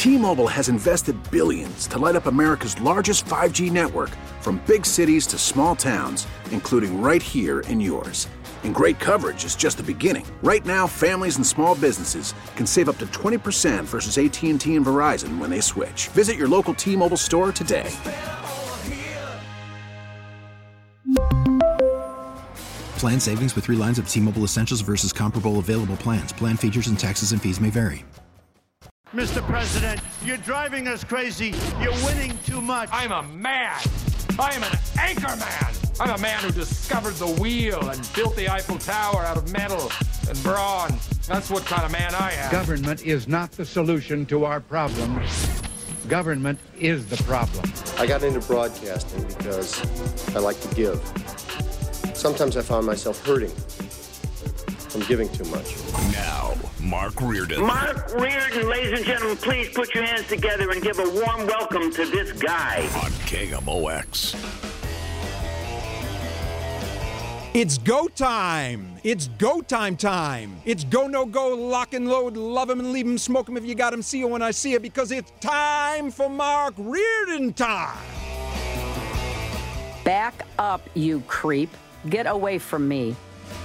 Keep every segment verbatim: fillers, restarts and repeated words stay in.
T-Mobile has invested billions to light up America's largest five G network, from big cities to small towns, including right here in yours. And great coverage is just the beginning. Right now, families and small businesses can save up to twenty percent versus A T and T and Verizon when they switch. Visit your local T-Mobile store today. Plan savings with three lines of T-Mobile Essentials versus comparable available plans. Plan features and taxes and fees may vary. Mister President, you're driving us crazy. You're winning too much. I'm a man. I am an anchor man. I'm a man who discovered the wheel and built the Eiffel Tower out of metal and brawn. That's what kind of man I am. Government is not the solution to our problems. Government is the problem. I got into broadcasting because I like to give. Sometimes I found myself hurting from giving too much. Now, Mark Reardon. Mark Reardon, ladies and gentlemen, please put your hands together and give a warm welcome to this guy. On K M O X. It's go time. It's go time time. It's go, no go, lock and load, love him and leave him, smoke him if you got him, see him when I see it, because it's time for Mark Reardon time. Back up, you creep. Get away from me.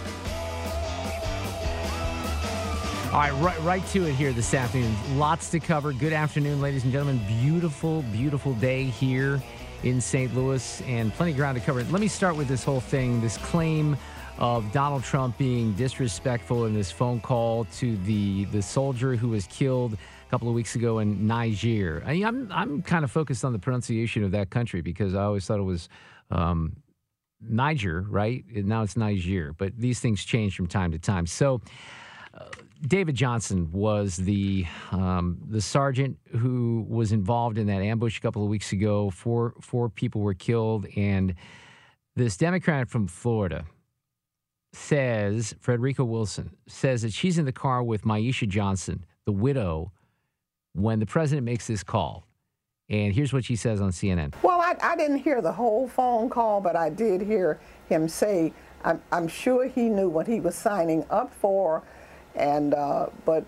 All right, right, right to it here this afternoon. Lots to cover. Good afternoon, ladies and gentlemen. Beautiful, beautiful day here in Saint Louis, and plenty of ground to cover. Let me start with this whole thing, this claim of Donald Trump being disrespectful in this phone call to the, the soldier who was killed a couple of weeks ago in Niger. I mean, I'm I'm kind of focused on the pronunciation of that country because I always thought it was um, Niger, right? Now it's Niger, but these things change from time to time. So uh, David Johnson was the um, the sergeant who was involved in that ambush a couple of weeks ago. Four four people were killed, and this Democrat from Florida says, Frederica Wilson, says that she's in the car with Maisha Johnson, the widow, when the president makes this call. And here's what she says on C N N. Well, I, I didn't hear the whole phone call, but I did hear him say, I'm, I'm sure he knew what he was signing up for, and uh, but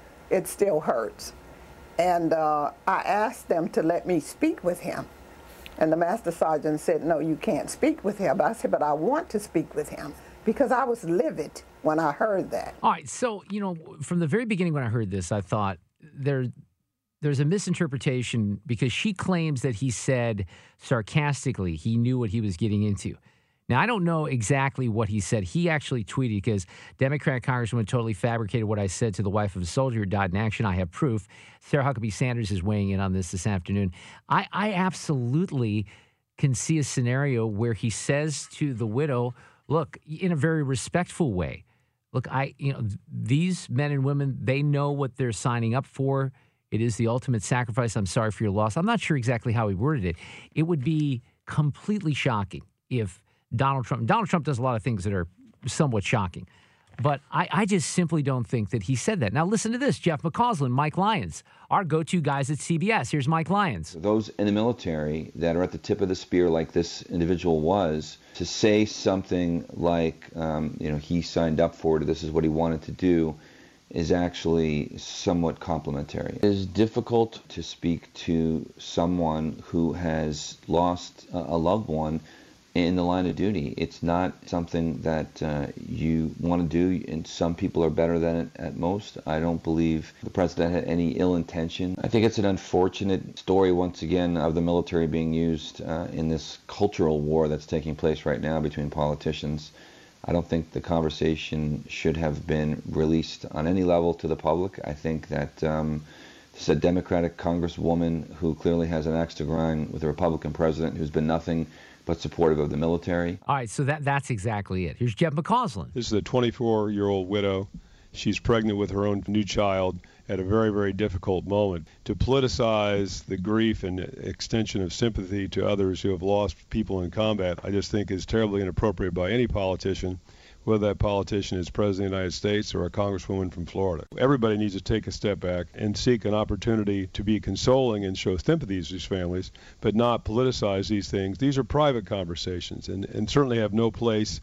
it still hurts. And uh, I asked them to let me speak with him. And the master sergeant said, no, you can't speak with him. But I said, but I want to speak with him because I was livid when I heard that. All right, so, you know, from the very beginning when I heard this, I thought there, there's a misinterpretation because she claims that he said sarcastically he knew what he was getting into. Now, I don't know exactly what he said. He actually tweeted, because Democrat Congresswoman totally fabricated what I said to the wife of a soldier who died in action. I have proof. Sarah Huckabee Sanders is weighing in on this this afternoon. I, I absolutely can see a scenario where he says to the widow, look, in a very respectful way, look, I, you know, these men and women, they know what they're signing up for. It is the ultimate sacrifice. I'm sorry for your loss. I'm not sure exactly how he worded it. It would be completely shocking if Donald Trump, Donald Trump does a lot of things that are somewhat shocking, but I, I just simply don't think that he said that. Now, listen to this. Jeff McCausland, Mike Lyons, our go-to guys at C B S. Here's Mike Lyons. Those in the military that are at the tip of the spear like this individual was, to say something like, um, you know, he signed up for it, or this is what he wanted to do, is actually somewhat complimentary. It is difficult to speak to someone who has lost a loved one in the line of duty. It's not something that uh, you want to do, and some people are better than it at most. I don't believe the president had any ill intention. I think it's an unfortunate story, once again, of the military being used uh, in this cultural war that's taking place right now between politicians. I don't think the conversation should have been released on any level to the public. I think that um, this is a Democratic congresswoman who clearly has an axe to grind with a Republican president who's been nothing but supportive of the military. All right, so that that's exactly it. Here's Jeff McCausland. This is a twenty-four-year-old widow. She's pregnant with her own new child at a very, very difficult moment. To politicize the grief and extension of sympathy to others who have lost people in combat, I just think is terribly inappropriate by any politician, whether that politician is President of the United States or a congresswoman from Florida. Everybody needs to take a step back and seek an opportunity to be consoling and show sympathy to these families, but not politicize these things. These are private conversations and, and certainly have no place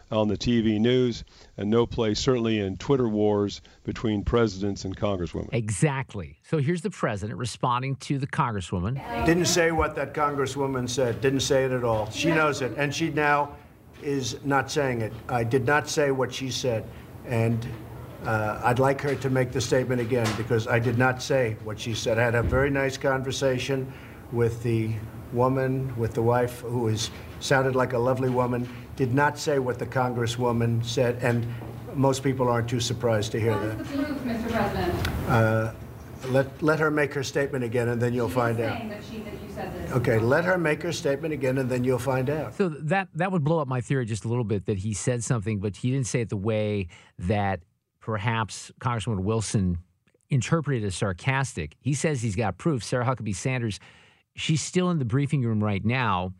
on the T V news, and no place certainly in Twitter wars between presidents and congresswomen. Exactly. So here's the president responding to the congresswoman. Didn't say what that congresswoman said. Didn't say it at all. She knows it, and she now is not saying it. I did not say what she said, and uh, I'd like her to make the statement again, because I did not say what she said. I had a very nice conversation with the woman, with the wife, who is sounded like a lovely woman, did not say what the congresswoman said, and most people aren't too surprised to hear that. What is the proof, Mister President? Uh, let, let her make her statement again, and then you'll she find is out. saying that, she, that you said this. Okay, let her make her statement again, and then you'll find out. So that that would blow up my theory just a little bit, that he said something, but he didn't say it the way that perhaps Congresswoman Wilson interpreted as sarcastic. He says he's got proof. Sarah Huckabee Sanders, she's still in the briefing room right now,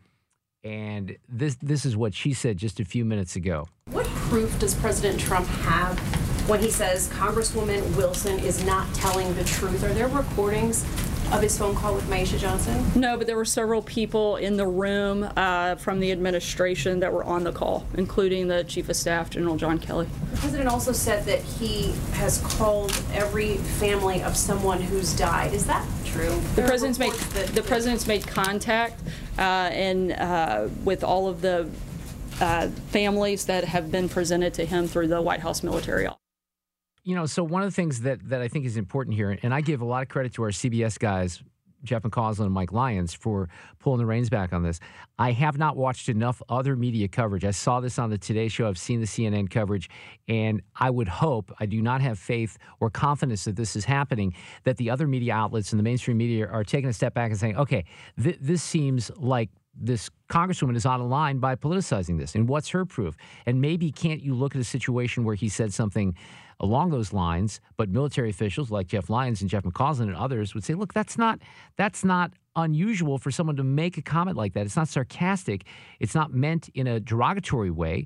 and this this is what she said just a few minutes ago. What proof does President Trump have when he says Congresswoman Wilson is not telling the truth? Are there recordings of his phone call with Maisha Johnson? No, but there were several people in the room uh, from the administration that were on the call, including the Chief of Staff, General John Kelly. The president also said that he has called every family of someone who's died. Is that true? The president's made the president's made contact uh, and uh, with all of the uh, families that have been presented to him through the White House military office. You know, so one of the things that, that I think is important here, and I give a lot of credit to our C B S guys, Jeff McCausland and Mike Lyons, for pulling the reins back on this. I have not watched enough other media coverage. I saw this on the Today Show. I've seen the C N N coverage, and I would hope, I do not have faith or confidence that this is happening, that the other media outlets and the mainstream media are taking a step back and saying, okay, th- this seems like this congresswoman is out of line by politicizing this. And what's her proof? And maybe can't you look at a situation where he said something along those lines, but military officials like Jeff Lyons and Jeff McCausland and others would say, look, that's not that's not unusual for someone to make a comment like that. It's not sarcastic. It's not meant in a derogatory way.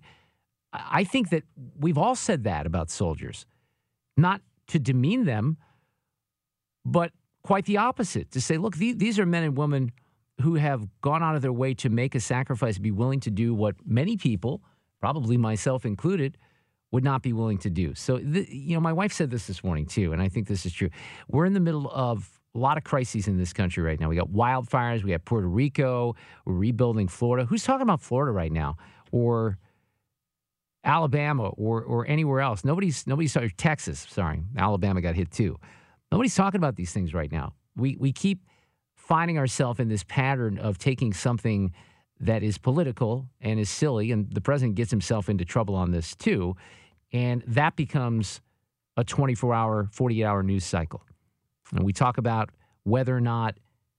I think that we've all said that about soldiers, not to demean them, but quite the opposite, to say, look, these are men and women who have gone out of their way to make a sacrifice, be willing to do what many people, probably myself included, would not be willing to do. So, the, you know, my wife said this this morning, too, and I think this is true. We're in the middle of a lot of crises in this country right now. We got wildfires. We got Puerto Rico. We're rebuilding Florida. Who's talking about Florida right now? Or Alabama or or anywhere else? Nobody's, nobody's sorry, Texas, sorry. Alabama got hit, too. Nobody's talking about these things right now. We We keep finding ourselves in this pattern of taking something that is political and is silly, and the president gets himself into trouble on this, too. And that becomes a twenty-four hour, forty-eight hour news cycle. And we talk about whether or not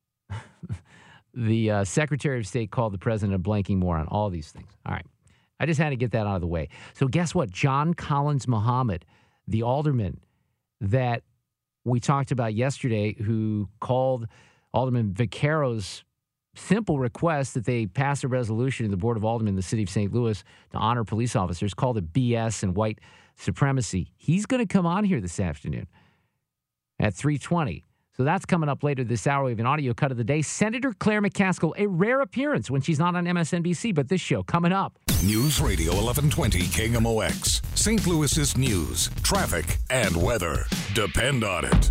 the uh, Secretary of State called the president a blanking moron, all these things. All right. I just had to get that out of the way. So guess what? John Collins Muhammad, the alderman that we talked about yesterday, who called Alderman Vaccaro's simple request that they pass a resolution in the Board of Aldermen in the city of Saint Louis to honor police officers, called it B S and white supremacy. He's going to come on here this afternoon at three twenty. So that's coming up later this hour. We have an audio cut of the day. Senator Claire McCaskill, a rare appearance when she's not on M S N B C, but this show coming up. News Radio eleven twenty K M O X. Saint Louis's news, traffic, and weather. Depend on it.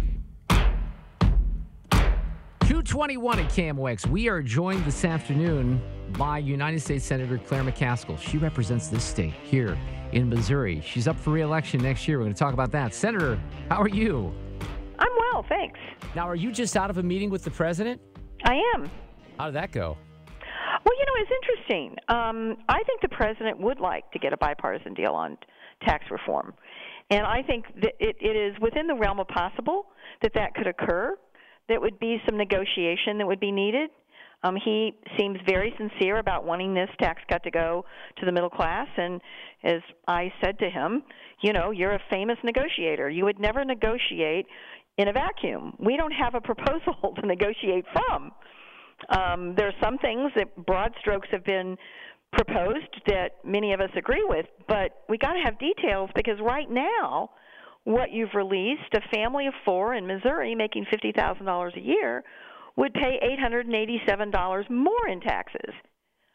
two twenty-one at K M O X. We are joined this afternoon by United States Senator Claire McCaskill. She represents this state here in Missouri. She's up for re-election next year. We're going to talk about that. Senator, how are you? I'm well, thanks. Now, are you just out of a meeting with the president? I am. How did that go? Well, you know, it's interesting. Um, I think the president would like to get a bipartisan deal on tax reform. And I think that it, it is within the realm of possible that that could occur. There would be some negotiation that would be needed. Um, he seems very sincere about wanting this tax cut to go to the middle class. And as I said to him, you know, you're a famous negotiator. You would never negotiate in a vacuum. We don't have a proposal to negotiate from. Um, there are some things that broad strokes have been proposed that many of us agree with, but we got to have details, because right now what you've released, a family of four in Missouri making fifty thousand dollars a year would pay eight hundred eighty-seven dollars more in taxes.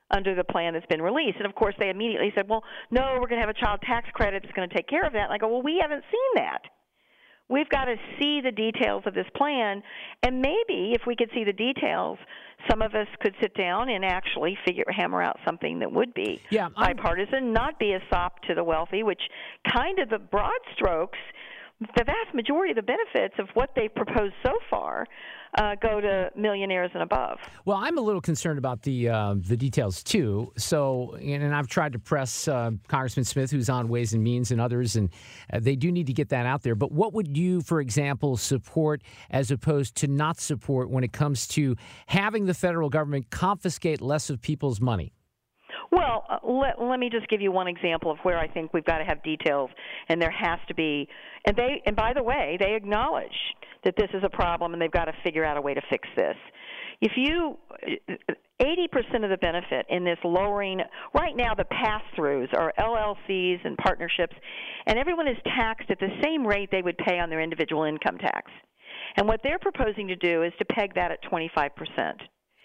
under the plan that's been released. And, of course, they immediately said, well, no, we're going to have a child tax credit that's going to take care of that. And I go, well, we haven't seen that. We've got to see the details of this plan, and maybe if we could see the details, some of us could sit down and actually figure hammer out something that would be yeah, bipartisan, not be a sop to the wealthy, which kind of the broad strokes, the vast majority of the benefits of what they've proposed so far uh, go to millionaires and above. Well, I'm a little concerned about the uh, the details, too. So, and, and I've tried to press uh, Congressman Smith, who's on Ways and Means, and others, and uh, they do need to get that out there. But what would you, for example, support as opposed to not support when it comes to having the federal government confiscate less of people's money? Well, uh, let, let me just give you one example of where I think we've got to have details, and there has to be. And they, and by the way, they acknowledge that this is a problem, and they've got to figure out a way to fix this. If you, eighty percent of the benefit in this lowering, right now the pass-throughs are L L Cs and partnerships, and everyone is taxed at the same rate they would pay on their individual income tax. And what they're proposing to do is to peg that at twenty-five percent.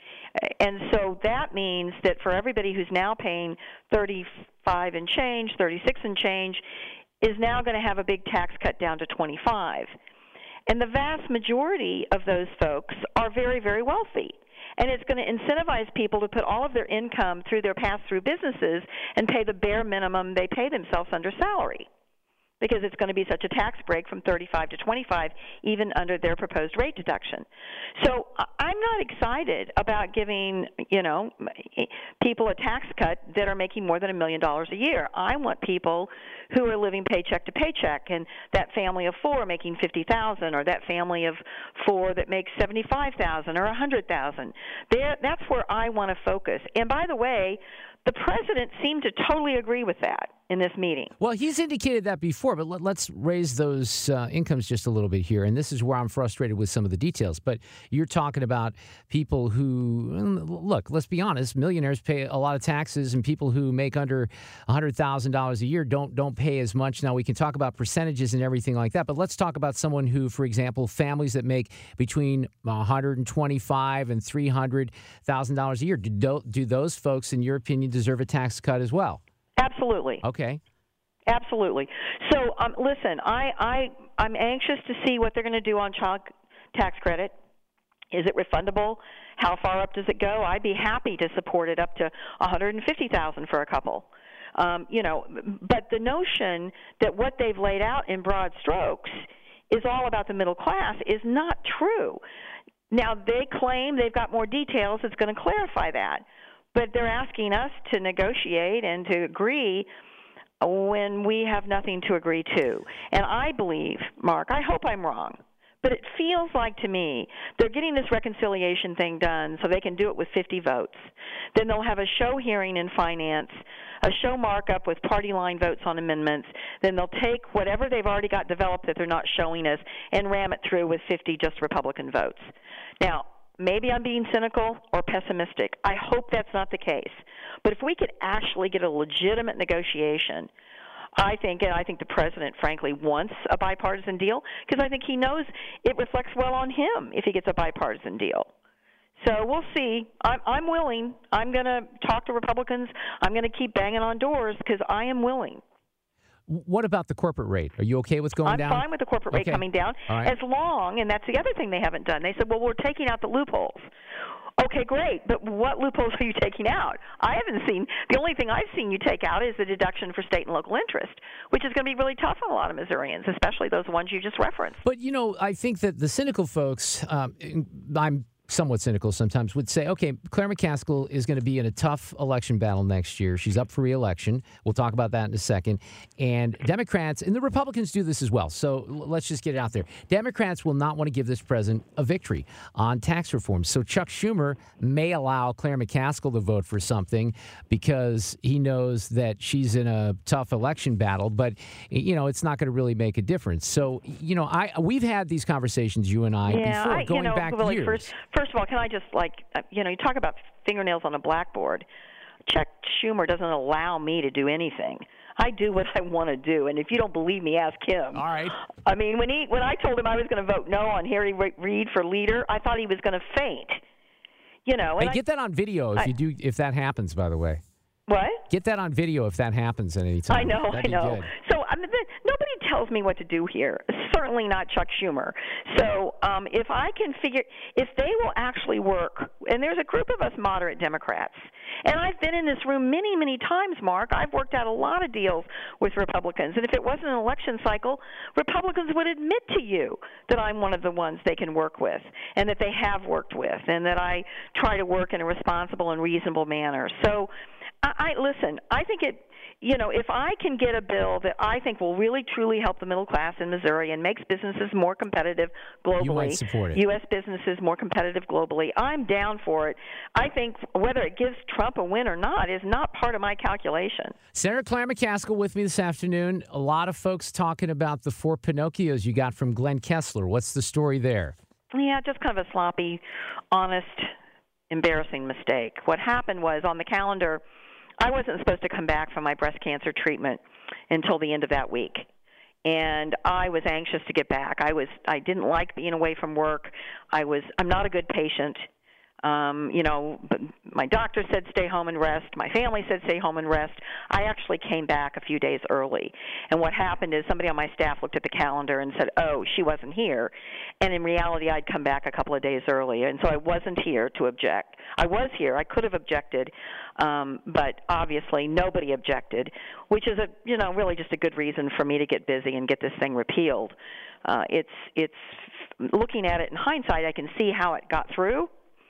And so that means that for everybody who's now paying thirty-five and change, thirty-six and change, is now going to have a big tax cut down to twenty-five. And the vast majority of those folks are very, very wealthy. And it's going to incentivize people to put all of their income through their pass-through businesses and pay the bare minimum they pay themselves under salary, because it's going to be such a tax break from thirty-five to twenty-five, even under their proposed rate deduction. So I'm not excited about giving, you know, people a tax cut that are making more than a million dollars a year. I want people who are living paycheck to paycheck, and that family of four making fifty thousand dollars, or that family of four that makes seventy-five thousand dollars or one hundred thousand dollars. That's where I want to focus. And by the way, the president seemed to totally agree with that in this meeting. Well, he's indicated that before, but let, let's raise those uh, incomes just a little bit here. And this is where I'm frustrated with some of the details. But you're talking about people who, look, let's be honest, millionaires pay a lot of taxes, and people who make under one hundred thousand dollars a year don't don't pay as much. Now, we can talk about percentages and everything like that, but let's talk about someone who, for example, families that make between one hundred twenty-five thousand dollars and three hundred thousand dollars a year. Do, do those folks, in your opinion, deserve a tax cut as well? Absolutely. Okay. Absolutely. So, um, listen, I, I, I'm anxious to see what they're going to do on child tax credit. Is it refundable? How far up does it go? I'd be happy to support it up to one hundred fifty thousand dollars for a couple. Um, you know, but the notion that what they've laid out in broad strokes is all about the middle class is not true. Now, they claim they've got more details that's going to clarify that. But they're asking us to negotiate and to agree when we have nothing to agree to. And I believe, Mark, I hope I'm wrong, but it feels like to me they're getting this reconciliation thing done so they can do it with fifty votes. Then they'll have a show hearing in finance, a show markup with party line votes on amendments. Then they'll take whatever they've already got developed that they're not showing us and ram it through with fifty just Republican votes. Now, maybe I'm being cynical or pessimistic. I hope that's not the case. But if we could actually get a legitimate negotiation, I think, and I think the president, frankly, wants a bipartisan deal, because I think he knows it reflects well on him if he gets a bipartisan deal. So we'll see. I'm, I'm willing. I'm going to talk to Republicans. I'm going to keep banging on doors because I am willing. What about the corporate rate? Are you okay with going I'm down? I'm fine with the corporate rate okay. coming down, right. as long, and that's the other thing they haven't done. They said, well, we're taking out the loopholes. Okay, great, but what loopholes are you taking out? I haven't seen, the only thing I've seen you take out is the deduction for state and local interest, which is going to be really tough on a lot of Missourians, especially those ones you just referenced. But, you know, I think that the cynical folks, um, I'm somewhat cynical sometimes, would say, okay, Claire McCaskill is going to be in a tough election battle next year. She's up for re-election. We'll talk about that in a second. And Democrats, and the Republicans do this as well, so let's just get it out there. Democrats will not want to give this president a victory on tax reform. So Chuck Schumer may allow Claire McCaskill to vote for something because he knows that she's in a tough election battle, but, you know, it's not going to really make a difference. So, you know, I we've had these conversations, you and I, yeah, before, I, going you know, back Willie, years. First, First of all, can I just, like, you know, you talk about fingernails on a blackboard. Chuck Schumer doesn't allow me to do anything. I do what I want to do, and if you don't believe me, ask him. All right. I mean, when he when I told him I was going to vote no on Harry Reid for leader, I thought he was going to faint. You know, Hey, and get I, that on video if I, you do, if that happens, by the way. What? Get that on video if that happens at any time. I know, That'd I be know. good. So I mean, the, nobody tells me what to do here. Certainly not Chuck Schumer. So um, if I can figure, if they will actually work, and there's a group of us moderate Democrats, and I've been in this room many, many times, Mark. I've worked out a lot of deals with Republicans, and if it wasn't an election cycle, Republicans would admit to you that I'm one of the ones they can work with, and that they have worked with, and that I try to work in a responsible and reasonable manner. So. I, I listen. I think it. You know, if I can get a bill that I think will really truly help the middle class in Missouri and makes businesses more competitive globally, You might support it. U S businesses more competitive globally, I'm down for it. I think whether it gives Trump a win or not is not part of my calculation. Senator Claire McCaskill with me this afternoon. A lot of folks talking about the four Pinocchios you got from Glenn Kessler. What's the story there? Yeah, just kind of a sloppy, honest, embarrassing mistake. What happened was on the calendar, I wasn't supposed to come back from my breast cancer treatment until the end of that week. And I was anxious to get back. I was I didn't like being away from work. I was I'm not a good patient. Um, you know, but my doctor said stay home and rest. My family said stay home and rest. I actually came back a few days early. And what happened is somebody on my staff looked at the calendar and said, oh, she wasn't here. And in reality, I'd come back a couple of days early. And so I wasn't here to object. I was here. I could have objected, um, but obviously nobody objected, which is, a you know, really just a good reason for me to get busy and get this thing repealed. Uh, it's it's looking at it in hindsight, I can see how it got through.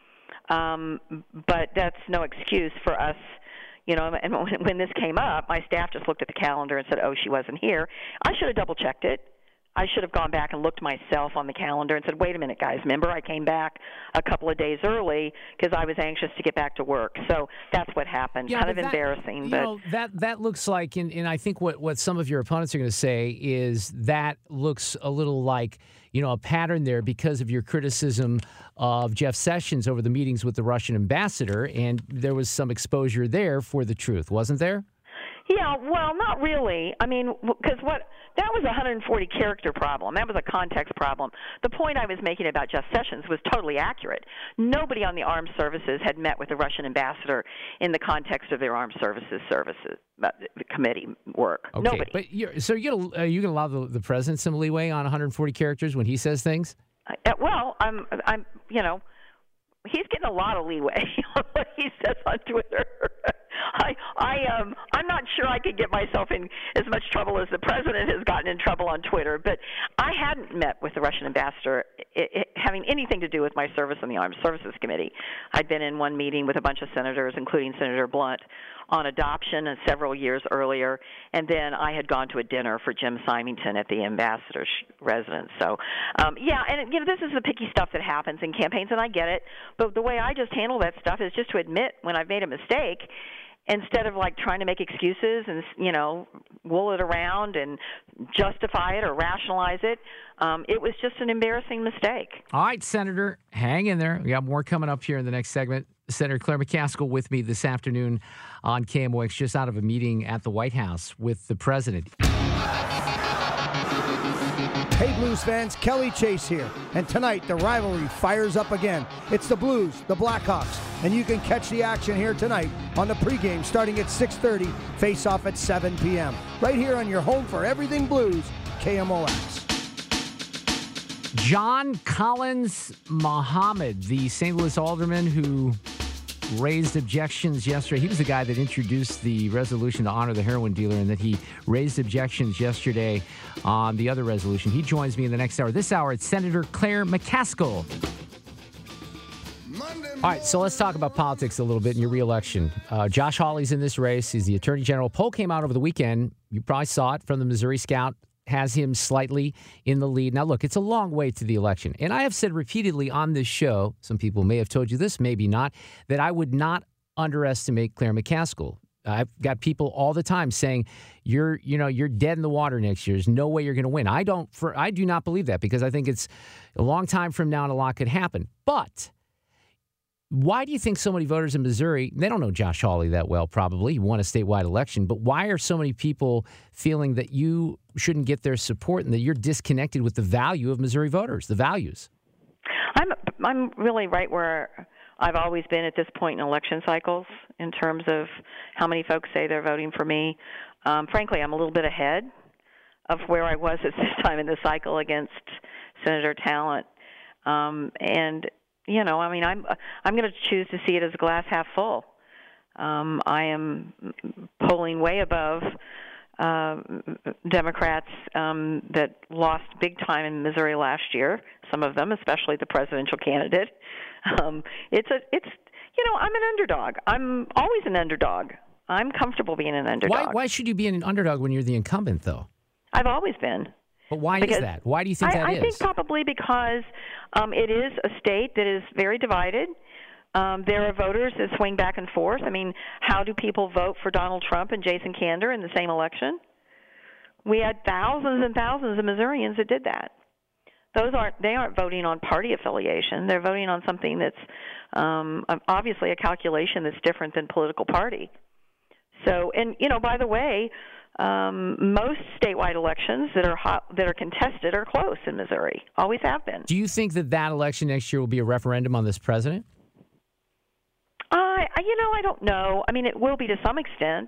Um, but that's no excuse for us, you know, and when, when this came up, my staff just looked at the calendar and said, oh, she wasn't here. I should have double-checked it. I should have gone back and looked myself on the calendar and said, wait a minute, guys, remember I came back a couple of days early because I was anxious to get back to work. So that's what happened. Yeah, kind of that, embarrassing. You but know, that, that looks like, and, and I think what, what some of your opponents are going to say is that looks a little like, you know, a pattern there because of your criticism of Jeff Sessions over the meetings with the Russian ambassador, and there was some exposure there for the truth, wasn't there? Yeah, well, not really. I mean, because what that was a one hundred forty character problem. That was a context problem. The point I was making about Jeff Sessions was totally accurate. Nobody on the armed services had met with the Russian ambassador in the context of their armed services services uh, committee work. Okay, Nobody. but you're, so you're gonna, are you going to allow the, the president some leeway on one hundred forty characters when he says things? Uh, well, I'm, I'm, you know, he's getting a lot of leeway on what he says on Twitter. I, I, um, I'm not sure I could get myself in as much trouble as the president has gotten in trouble on Twitter. But I hadn't met with the Russian ambassador it, it, having anything to do with my service on the Armed Services Committee. I'd been in one meeting with a bunch of senators, including Senator Blunt, on adoption uh, several years earlier, and then I had gone to a dinner for Jim Symington at the ambassador's residence. So, um, yeah, and you know, this is the picky stuff that happens in campaigns, and I get it. But the way I just handle that stuff is just to admit when I've made a mistake, instead of like trying to make excuses and, you know, wool it around and justify it or rationalize it. Um, it was just an embarrassing mistake. All right, Senator, hang in there. We got more coming up here in the next segment. Senator Claire McCaskill with me this afternoon on K M O X, just out of a meeting at the White House with the president. Hey Blues fans, Kelly Chase here. And tonight the rivalry fires up again. It's the Blues, the Blackhawks, and you can catch the action here tonight on the pregame starting at six thirty, face-off at seven p.m. Right here on your home for everything Blues, K M O X. John Collins Muhammad, the Saint Louis alderman who raised objections yesterday. He was the guy that introduced the resolution to honor the heroin dealer, and that he raised objections yesterday on the other resolution. He joins me in the next hour. This hour, it's Senator Claire McCaskill. All right, so let's talk about politics a little bit in your reelection. Uh, Josh Hawley's in this race. He's the Attorney General. Poll came out over the weekend. You probably saw it from the Missouri Scout. Has him slightly in the lead. Now, look, it's a long way to the election. And I have said repeatedly on this show, some people may have told you this, maybe not, that I would not underestimate Claire McCaskill. I've got people all the time saying, you're, you know, you're dead in the water next year. There's no way you're going to win. I don't, for, I do not believe that, because I think it's a long time from now and a lot could happen. But why do you think so many voters in Missouri, they don't know Josh Hawley that well, probably. He won a statewide election. But why are so many people feeling that you shouldn't get their support and that you're disconnected with the value of Missouri voters, the values? I'm I'm really right where I've always been at this point in election cycles in terms of how many folks say they're voting for me. Um, frankly, I'm a little bit ahead of where I was at this time in the cycle against Senator Talent. Um, and, you know, I mean, I'm I'm going to choose to see it as a glass half full. Um, I am polling way above uh, Democrats um, that lost big time in Missouri last year, some of them, especially the presidential candidate. Um, it's a, it's, you know, I'm an underdog. I'm always an underdog. I'm comfortable being an underdog. Why, why should you be an underdog when you're the incumbent, though? I've always been. But why because is that? Why do you think I, that I is? I think probably because um, it is a state that is very divided. Um, there are voters that swing back and forth. I mean, how do people vote for Donald Trump and Jason Kander in the same election? We had thousands and thousands of Missourians that did that. Those aren't they aren't voting on party affiliation. They're voting on something that's um, obviously a calculation that's different than political party. So, and you know, by the way, um, most statewide elections that are hot, that are contested are close in Missouri. Always have been. Do you think that that election next year will be a referendum on this president? I, I you know, I don't know. I mean, it will be to some extent.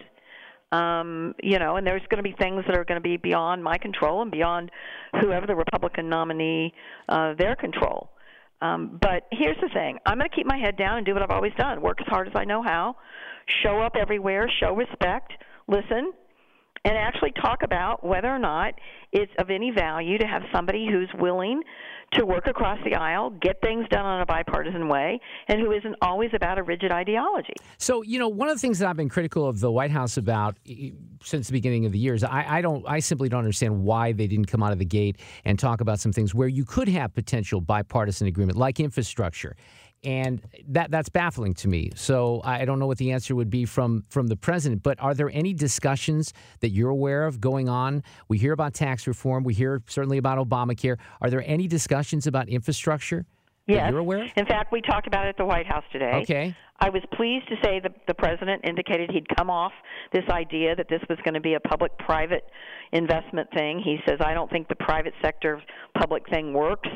Um, you know, and there's going to be things that are going to be beyond my control and beyond whoever the Republican nominee, uh, their control. Um, but here's the thing. I'm going to keep my head down and do what I've always done. Work as hard as I know how. Show up everywhere. Show respect. Listen. And actually talk about whether or not it's of any value to have somebody who's willing to work across the aisle, get things done on a bipartisan way, and who isn't always about a rigid ideology. So, you know, one of the things that I've been critical of the White House about since the beginning of the year is I, I don't, I simply don't understand why they didn't come out of the gate and talk about some things where you could have potential bipartisan agreement, like infrastructure. And that that's baffling to me. So I don't know what the answer would be from, from the president. But are there any discussions that you're aware of going on? We hear about tax reform. We hear certainly about Obamacare. Are there any discussions about infrastructure yes. that you're aware of? In fact, we talked about it at the White House today. Okay. I was pleased to say that the president indicated he'd come off this idea that this was going to be a public-private investment thing. He says, I don't think the private sector public thing works.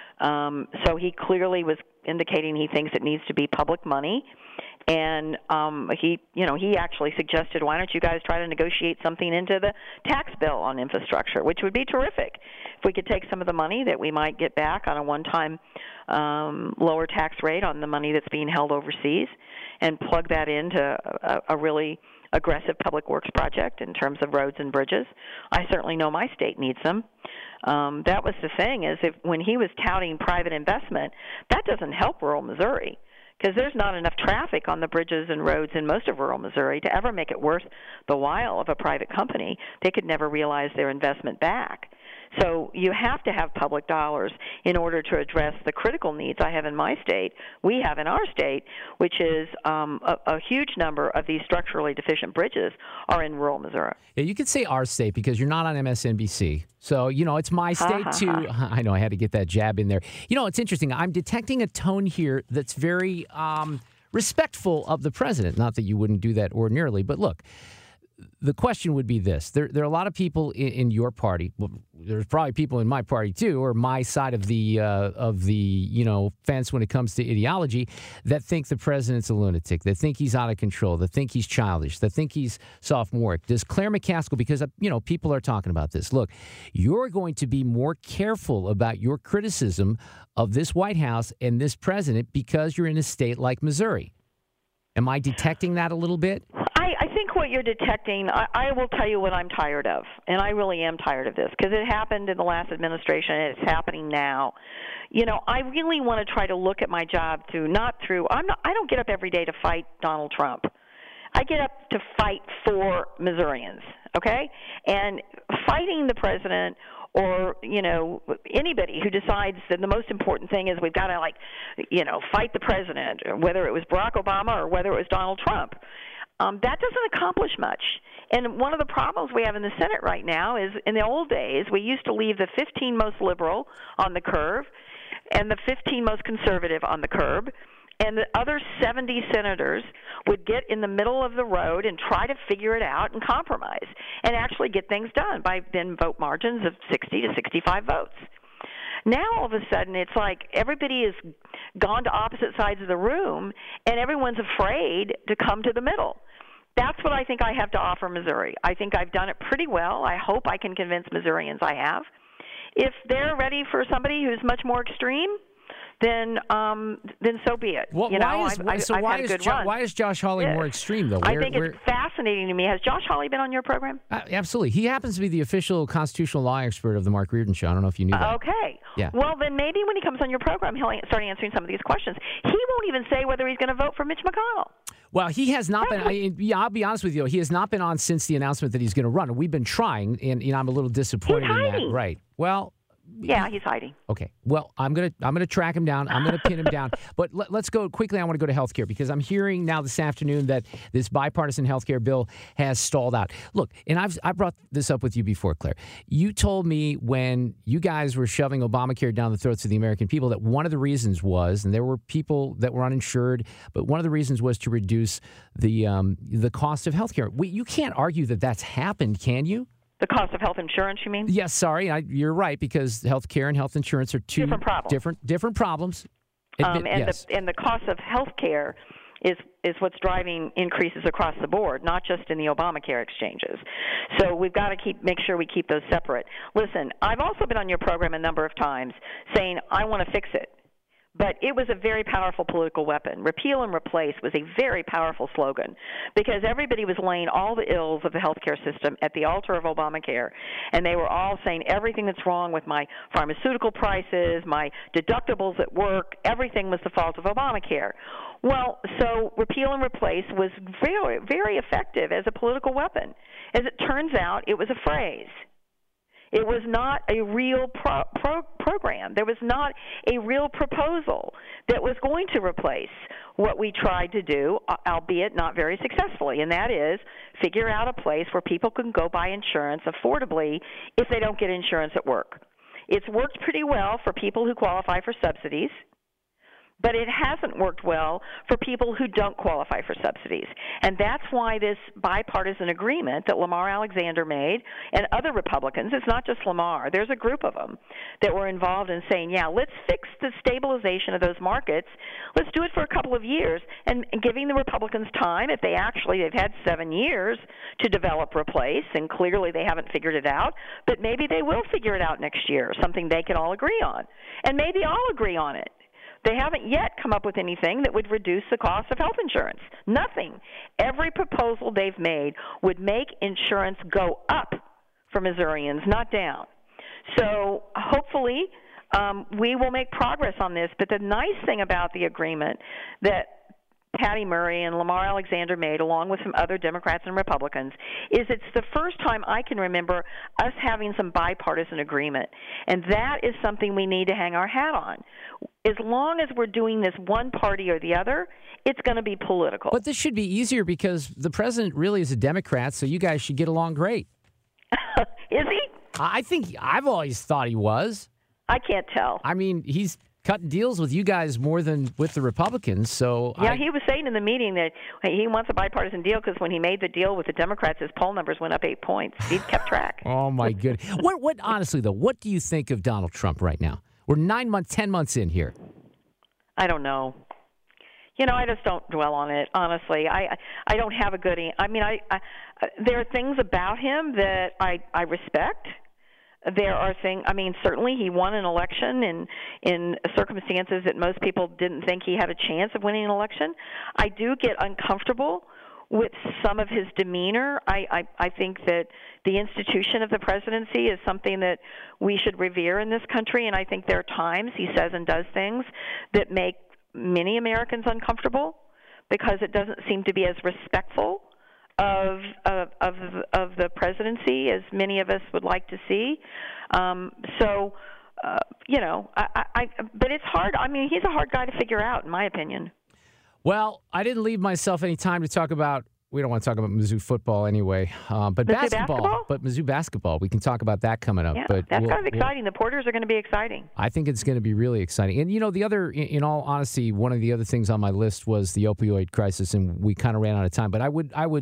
Um, so he clearly was indicating he thinks it needs to be public money. And um, he, you know, he actually suggested, why don't you guys try to negotiate something into the tax bill on infrastructure, which would be terrific. If we could take some of the money that we might get back on a one-time um, lower tax rate on the money that's being held overseas and plug that into a, a really aggressive public works project in terms of roads and bridges. I certainly know my state needs them. Um, that was the thing, is if when he was touting private investment, that doesn't help rural Missouri, because there's not enough traffic on the bridges and roads in most of rural Missouri to ever make it worth the while of a private company. They could never realize their investment back. So you have to have public dollars in order to address the critical needs I have in my state, we have in our state, which is um, a, a huge number of these structurally deficient bridges are in rural Missouri. Yeah, you could say our state because you're not on M S N B C. So, you know, it's my state, too. I know I had to get that jab in there. You know, it's interesting. I'm detecting a tone here that's very um, respectful of the president. Not that you wouldn't do that ordinarily, but look. The question would be this. There, there are a lot of people in, in your party. Well, there's probably people in my party, too, or my side of the uh, of the you know fence when it comes to ideology, that think the president's a lunatic, that think he's out of control, that think he's childish, that think he's sophomoric. Does Claire McCaskill, because, you know, people are talking about this. Look, you're going to be more careful about your criticism of this White House and this president because you're in a state like Missouri. Am I detecting that a little bit? I, I think what you're detecting, I, I will tell you what I'm tired of, and I really am tired of this, because it happened in the last administration, and it's happening now. You know, I really want to try to look at my job through, not through, I'm not, I don't get up every day to fight Donald Trump. I get up to fight for Missourians, okay? And fighting the president or, you know, anybody who decides that the most important thing is we've got to, like, you know, fight the president, whether it was Barack Obama or whether it was Donald Trump. Um, that doesn't accomplish much. And one of the problems we have in the Senate right now is in the old days, we used to leave the fifteen most liberal on the curve and the fifteen most conservative on the curb. And the other seventy senators would get in the middle of the road and try to figure it out and compromise and actually get things done by then vote margins of sixty to sixty-five votes. Now all of a sudden it's like everybody has gone to opposite sides of the room and everyone's afraid to come to the middle. That's what I think I have to offer Missouri. I think I've done it pretty well. I hope I can convince Missourians I have. If they're ready for somebody who's much more extreme, then um, then so be it. Well, you why know, is, I've, I've, so I've why had a is good jo- run. why is Josh Hawley Yeah. more extreme though? I Where- think where- it's fascinating to me. Has Josh Hawley been on your program? Uh, absolutely. He happens to be the official constitutional law expert of the Mark Reardon Show. I don't know if you knew that. Okay. Yeah. Well, then maybe when he comes on your program, he'll start answering some of these questions. He won't even say whether he's going to vote for Mitch McConnell. Well, he has not been. I, yeah, I'll be honest with you. He has not been on since the announcement that he's going to run. We've been trying, and you know, I'm a little disappointed He's in that. hiding. Right. Well. Yeah, he's hiding. Okay. Well, I'm gonna I'm gonna track him down. I'm gonna pin him down. But let, let's go quickly. I want to go to healthcare because I'm hearing now this afternoon that this bipartisan healthcare bill has stalled out. Look, and I've I brought this up with you before, Claire. You told me when you guys were shoving Obamacare down the throats of the American people that one of the reasons was, and there were people that were uninsured, but one of the reasons was to reduce the um, the cost of healthcare. We, you can't argue that that's happened, can you? The cost of health insurance, you mean? Yes, sorry, I, you're right because health care and health insurance are two Different problems. Different, different problems. Um, Admit- and yes. the and the cost of health care is is what's driving increases across the board, not just in the Obamacare exchanges. So we've got to keep make sure we keep those separate. Listen, I've also been on your program a number of times saying I want to fix it. But it was a very powerful political weapon. Repeal and replace was a very powerful slogan because everybody was laying all the ills of the healthcare system at the altar of Obamacare, and they were all saying everything that's wrong with my pharmaceutical prices, my deductibles at work, everything was the fault of Obamacare. Well, so repeal and replace was very, very effective as a political weapon. As it turns out, it was a phrase. It was not a real pro- pro- program. There was not a real proposal that was going to replace what we tried to do, albeit not very successfully, and that is figure out a place where people can go buy insurance affordably if they don't get insurance at work. It's worked pretty well for people who qualify for subsidies, but it hasn't worked well for people who don't qualify for subsidies. And that's why this bipartisan agreement that Lamar Alexander made and other Republicans, it's not just Lamar, there's a group of them that were involved in saying, yeah, let's fix the stabilization of those markets. Let's do it for a couple of years and, and giving the Republicans time, if they actually, they've had seven years to develop replace, and clearly they haven't figured it out, but maybe they will figure it out next year, something they can all agree on. And maybe I'll agree on it. They haven't yet come up with anything that would reduce the cost of health insurance. Nothing. Every proposal they've made would make insurance go up for Missourians, not down. So hopefully um, we will make progress on this. But the nice thing about the agreement that Patty Murray and Lamar Alexander made, along with some other Democrats and Republicans, is it's the first time I can remember us having some bipartisan agreement. And that is something we need to hang our hat on. As long as we're doing this one party or the other, it's going to be political. But this should be easier because the president really is a Democrat, so you guys should get along great. Is he? I think I've always thought he was. I can't tell. I mean, he's cutting deals with you guys more than with the Republicans. So yeah, I, he was saying in the meeting that he wants a bipartisan deal because when he made the deal with the Democrats, his poll numbers went up eight points. He kept track. Oh my goodness! What? What? Honestly, though, what do you think of Donald Trump right now? We're nine months, ten months in here. I don't know. You know, I just don't dwell on it. Honestly, I I don't have a good. I mean, I, I there are things about him that I I respect. There are things, I mean, certainly he won an election in, in circumstances that most people didn't think he had a chance of winning an election. I do get uncomfortable with some of his demeanor. I, I, I think that the institution of the presidency is something that we should revere in this country, and I think there are times he says and does things that make many Americans uncomfortable because it doesn't seem to be as respectful Of, of of of the presidency as many of us would like to see. Um, so, uh, you know, I, I, but it's hard. I mean, he's a hard guy to figure out, in my opinion. Well, I didn't leave myself any time to talk about. We don't want to talk about Mizzou football anyway, um, but Mizzou basketball, basketball. But Mizzou basketball, we can talk about that coming up. Yeah, but that's we'll, kind of we'll, exciting. The Porters are going to be exciting. I think it's going to be really exciting. And, you know, the other, in, in all honesty, one of the other things on my list was the opioid crisis, and we kind of ran out of time. But I would, I would,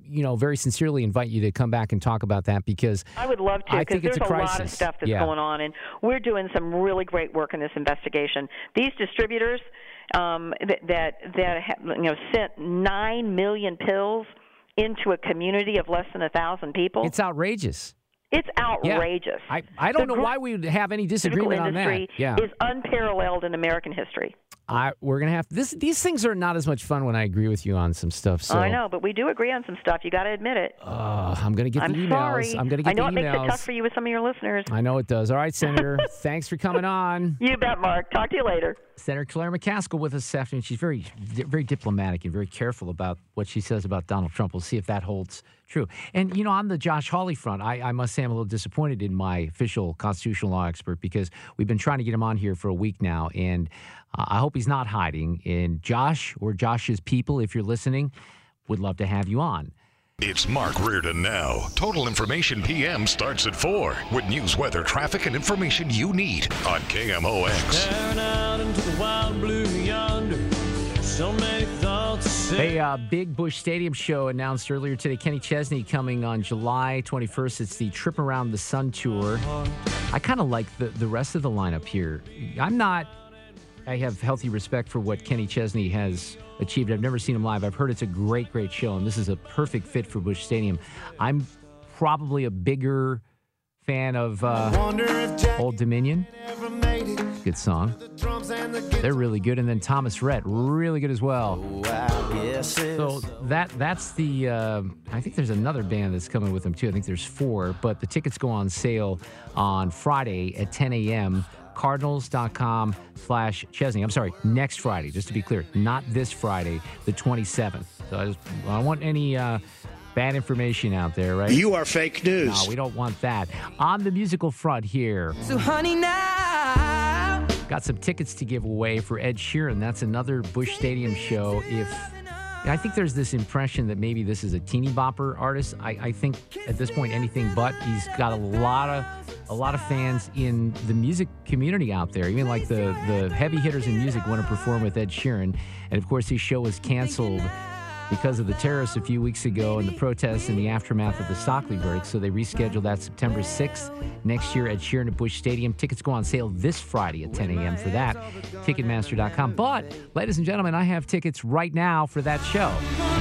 you know, very sincerely invite you to come back and talk about that because I would love to, because there's a, a lot of stuff that's yeah. going on, and we're doing some really great work in this investigation. These distributors um, that that, that have, you know, sent nine million pills into a community of less than a thousand people. It's outrageous. It's outrageous. Yeah. I, I don't the know why we would have any disagreement on that. Yeah. Is unparalleled in American history. I, we're gonna have this. These things are not as much fun when I agree with you on some stuff. So oh, I know, but we do agree on some stuff. You got to admit it. Uh, I'm gonna get I'm the emails. Sorry. I'm gonna get I know the it emails. makes it tough for you with some of your listeners. I know it does. All right, Senator. Thanks for coming on. You bet, Mark. Talk to you later. Senator Claire McCaskill with us this afternoon. She's very, very diplomatic and very careful about what she says about Donald Trump. We'll see if that holds true. And, you know, on the Josh Hawley front, I, I must say I'm a little disappointed in my official constitutional law expert because we've been trying to get him on here for a week now, and uh, I hope he's not hiding. And Josh, or Josh's people, if you're listening, would love to have you on. It's Mark Reardon now. Total Information P M starts at four with news, weather, traffic, and information you need on K M O X. Staring out into the wild blue yonder. So many thoughts. A uh, big Busch Stadium show announced earlier today. Kenny Chesney coming on July twenty-first. It's the Trip Around the Sun Tour. I kind of like the, the rest of the lineup here. I'm not... I have healthy respect for what Kenny Chesney has achieved. I've never seen him live. I've heard it's a great, great show, and this is a perfect fit for Busch Stadium. I'm probably a bigger fan of uh, Old Dominion. Good song. They're really good. And then Thomas Rhett, really good as well. So that that's the, uh, I think there's another band that's coming with them too. I think there's four, but the tickets go on sale on Friday at ten a.m. Cardinals.com slash Chesney. I'm sorry, next Friday, just to be clear. Not this Friday, the twenty-seventh. So I, just, I don't want any uh, bad information out there, right? You are fake news. No, we don't want that. On the musical front here. So honey now. Got some tickets to give away for Ed Sheeran. That's another Busch Stadium show. If I think there's this impression that maybe this is a teeny bopper artist. I, I think at this point anything but. He's got a lot of a lot of fans in the music community out there. Even like the the heavy hitters in music want to perform with Ed Sheeran. And of course his show was canceled because of the terrorists a few weeks ago and the protests in the aftermath of the Stockley verdict. So they rescheduled that September sixth next year at Sheeran at Busch Stadium. Tickets go on sale this Friday at ten a.m. for that. Ticketmaster dot com. But, ladies and gentlemen, I have tickets right now for that show.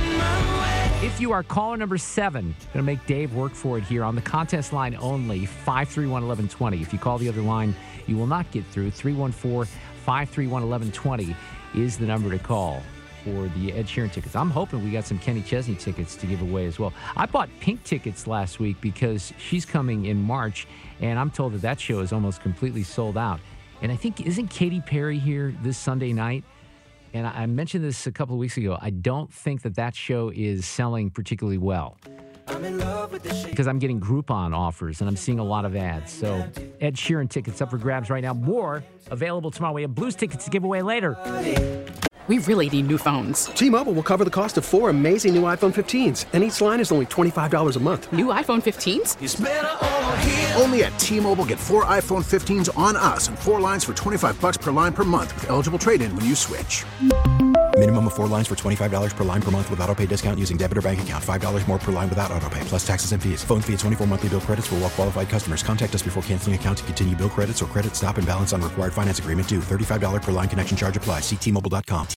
If you are caller number seven, going to make Dave work for it here on the contest line only, five three one, one one two zero. If you call the other line, you will not get through. three one four, five three one, one one two zero is the number to call for the Ed Sheeran tickets. I'm hoping we got some Kenny Chesney tickets to give away as well. I bought Pink tickets last week because she's coming in March, and I'm told that that show is almost completely sold out. And I think, isn't Katy Perry here this Sunday night? And I mentioned this a couple of weeks ago. I don't think that that show is selling particularly well. I'm in love with this because I'm getting Groupon offers, and I'm seeing a lot of ads. So Ed Sheeran tickets up for grabs right now. More available tomorrow. We have Blues tickets to give away later. We really need new phones. T-Mobile will cover the cost of four amazing new iPhone fifteens, and each line is only twenty-five dollars a month. New iPhone fifteens? It's better over here. Only at T-Mobile, get four iPhone fifteens on us and four lines for twenty-five dollars per line per month with eligible trade-in when you switch. Minimum of four lines for twenty-five dollars per line per month with autopay discount using debit or bank account. five dollars more per line without autopay, plus taxes and fees. Phone fee at twenty-four monthly bill credits for well-qualified customers. Contact us before canceling account to continue bill credits or credit stop and balance on required finance agreement due. thirty-five dollars per line connection charge applies. See T Mobile dot com.